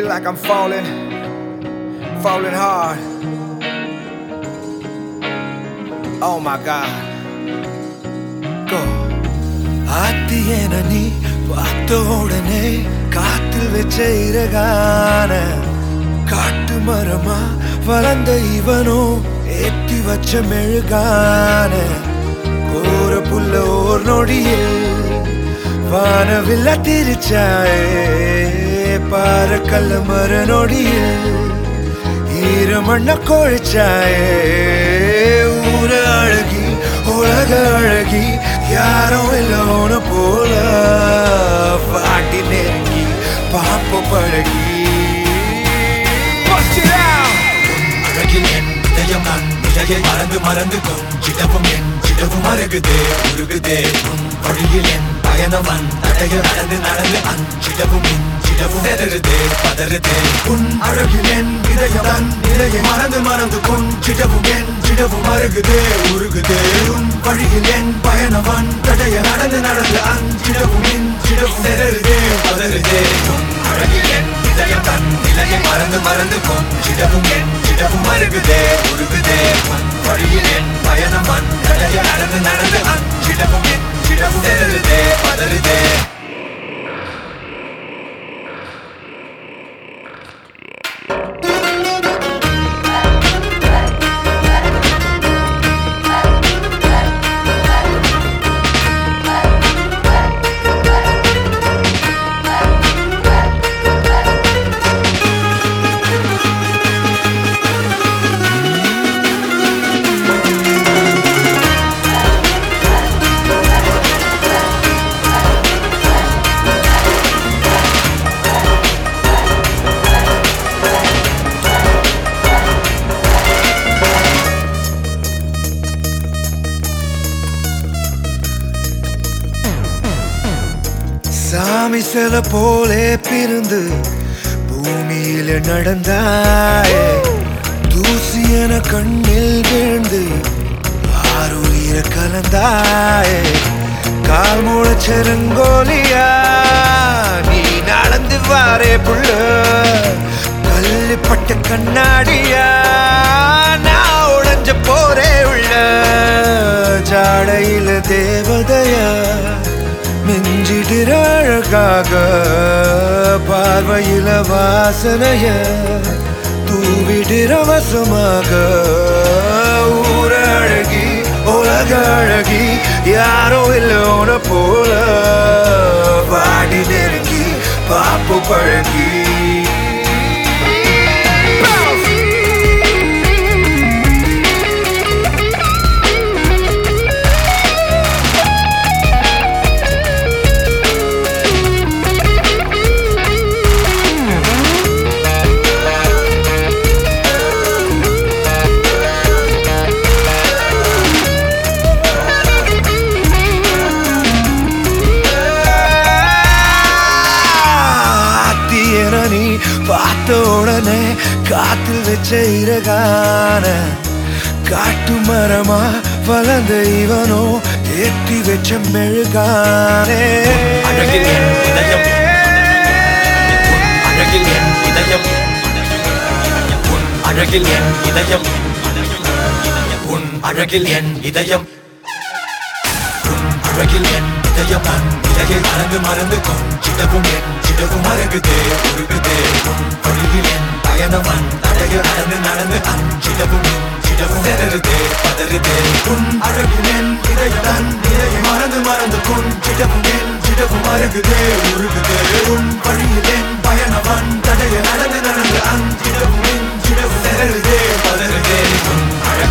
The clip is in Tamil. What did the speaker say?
like I'm falling hard. Oh my God. Go. ஆத்தியன நீ பார்த்த உடனே காத்தில் வச்ச இறகான காட்டு மரமா வளர்ந்த இவனோ ஏத்தி வச்ச மெழுகான கோர புல்ல ஓர் நொடியில் வானவில்ல திரிச்சாயே பாரக்கல்ல மர நொடியில் ஈரமண்ண கொழிச்சாயே ஊர அழகி உலக அழகி யாரும் இல்லோன போல பாட்டி நெருங்கி பாப்ப பழகி அழகில் என் இதயம் நான் நிலையை மறந்து கொஞ்சிடவும் என் சிடவும் அருகுதே உருகுதே உன் வழியில் என் பயணவன் தடைய நடந்து அஞ்சிடவும் இஞ்சிடவும் நெருதே பதறுதே உன் அழகில் என் இதயம் நான் நிலையை மறந்து கொஞ்சிடவும் என் சிடவும் அருகுதே உருகுதே உன் வழியில் என் பயணவன் தடைய நடந்து அஞ்சிடவும் இஞ்சிடவும் நெருதே பதறுதே உன் அழகில் என் இதயம் தன் நிலையை மறந்து கொஞ்சிடவும் என் சிடவும் அருகுதே உருகுதே உன் வழியில் என் பயணவன் தடைய நடந்து அஞ்சிடவும் இஞ்சிடவும் நெருதே பதறுதே சாமி சில போலே பிறந்து பூமியில நடந்தாயே தூசியன கண்ணில் விழுந்து ஆறுயிர கலந்தாயே கால் முளைச்செருங்கோலியா நீ நடந்து வாரே புள்ள கல்லுப்பட்ட கண்ணாடியா நான் உடைஞ்ச போரே உள்ள ஜாடையில தேவதையா மிஞ்சிடுற அழகாக பார்வையில வாசனைய தூவிடுற வசமாக ஊர அழகி உலக அழகி யாரோ இல்லோன போல பாடி நெருங்கி பாப்பு பழகி பார்த்த உடனே காத்தில் வச்ச இறகான காட்டு மரமா வளர்ந்த இவனோ ஏற்றி வச்ச மெழுகானே அழகில் என் இதயம் அழகில் என் இதயம் உன் அழகில் என் இதயம் உன் அழகில் என் இதயம் உன் அழகில் என் இதயம் நான் நிலையை மறந்து கொஞ்சிடவும் என் சிடவும் அருகுதே உருகுதே உன் வழியில் என் பயணவன் தடைய நடந்து அஞ்சிடவும் இஞ்சிடவும் நெருதே பதறுதே உன் அழகில் என் இதயம் நான் நிலையை மறந்து கொஞ்சிடவும் என் சிடவும் அருகுதே உருகுதே உன் வழியில் என் பயணவன் தடைய நடந்து அஞ்சிடவும் இஞ்சிடவும் நெருதே பதறுதே உன்